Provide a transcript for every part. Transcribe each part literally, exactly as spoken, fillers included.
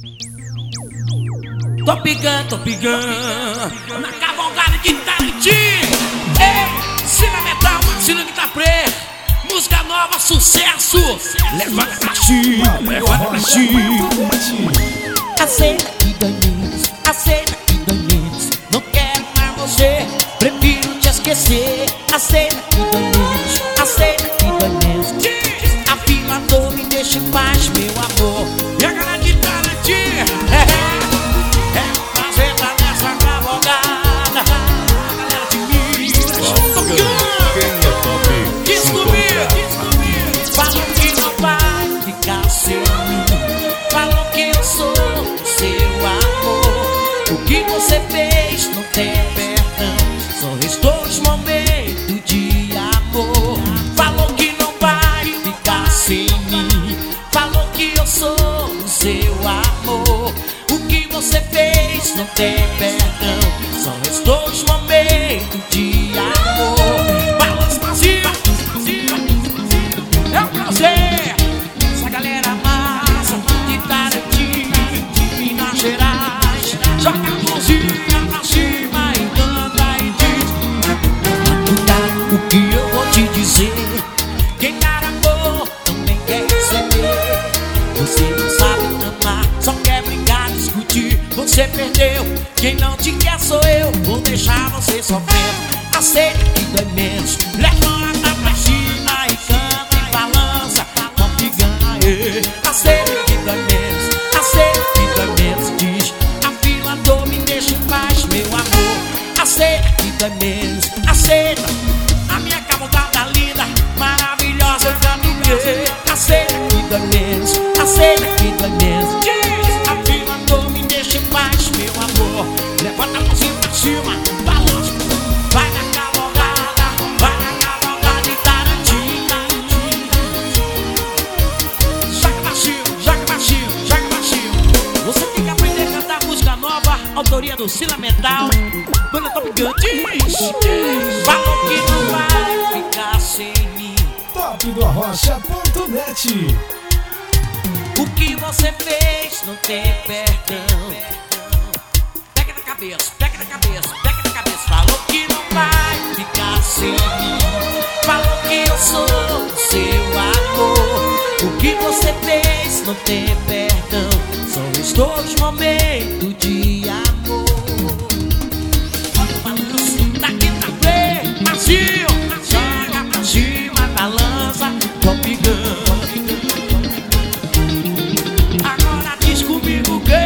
Tô pegando, tô pegando na cavalgada de Talentinho. Ei, Sila Metal, Sila Guitar Player. Música nova, sucesso. Levanta pra cima, levanta pra cima. Aceita que dói menos, aceita que dói menos. Não quero mais você, prefiro te esquecer. Aceita que dói menos, aceita que dói menos. A fila não me deixa em paz, meu amor. E a galera de Talentinho, é, é, é prazer tá nessa cavalgada. A galera de Minas, Quem é top? Falou que não vai ficar sem mim. Falou que eu sou seu amor. O que você fez não tem perdão. Só restou os momentos de amor. Falou que não vai ficar sem mim. Falou que eu sou seu amor. O que você fez não tem perdão. Só restou os momentos de amor. balança pra cima. É um prazer. Essa galera massa de Talentinho, de Minas Gerais. Joga a mãozinha pra cima e canta e diz: O que eu vou te dizer? quem dar amor Também quer receber. Você não sabe amar, só quer brincar, discutir. Você perdeu, quem não te quer sou eu. Vou deixar você sofrendo. Aceita que dói menos. Levanta pra cima e canta e balança. Top ganha. Aceita que dói menos, aceita que dói menos. Diz: a fila do me deixa em paz, meu amor. Aceita que dói menos, aceita. A minha cavalgada linda, maravilhosa, eu canto bem. Aceita que dói menos, aceita que dói menos. Diz: a fila do me deixa em paz, meu amor. Levanta a mãozinha pra cima, balança. Vai na cavalgada, vai na cavalgada de Talentinho. Joga pra cima, joga pra cima, joga pra cima. Você tem que aprender a cantar música nova, autoria do Sila Metal. Banda Top Gun. Diz: falou que não vai ficar sem mim. top do arrocha ponto net. O que você fez não tem perdão. Pega na cabeça, pega na cabeça, pega na cabeça. Falou que não vai ficar sem mim. Falou que eu sou seu amor. O que você fez não tem perdão. São restou os momentos de amor. Olha o balanço da Guitar Player, Brasil. Joga pra cima, balança, Top Gun. Agora diz comigo que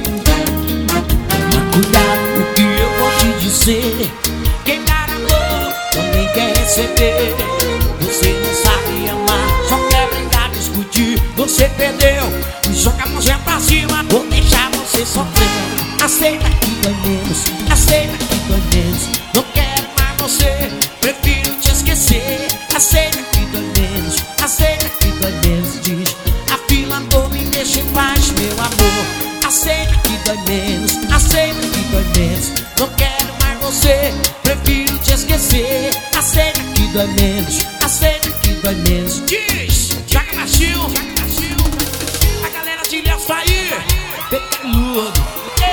cuidado, o que eu vou te dizer? quem dar amor Também quer receber. você não sabe amar, só quer brincar, discutir. Você perdeu, e joga a mãozinha pra cima. Vou deixar você sofrendo. Aceita Que dói menos, aceita, que dói menos. não quero mais você, prefiro te esquecer. Aceita Que dói menos, aceita, que dói menos. Diz a fila não me deixa em paz, meu amor. Aceita que dói menos, aceita, que dói menos. não quero mais você, prefiro te esquecer. Aceita Que dói menos, aceita, que dói menos. diz: joga na chil, a galera de Ilhéus aí, peludo.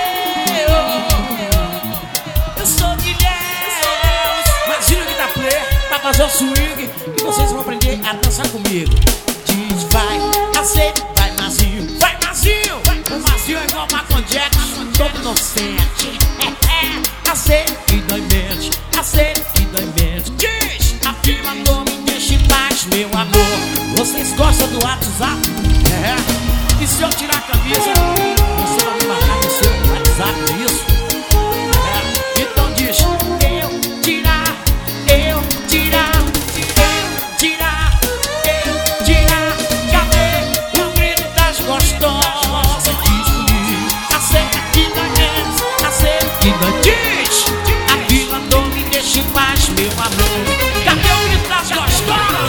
Eu sou de Ilhéus, imagina que dá play pra fazer o swing e vocês vão aprender a dançar comigo. Diz: vai, aceita, vai Mazinho, vai Mazinho. O Mazinho é igual Michael Jackson, todo inocente. Aceita que dói menos, aceita que dói menos. Diz: a firma não me deixa em paz, meu amor. Vocês gostam do WhatsApp? É. E se eu tirar a camisa?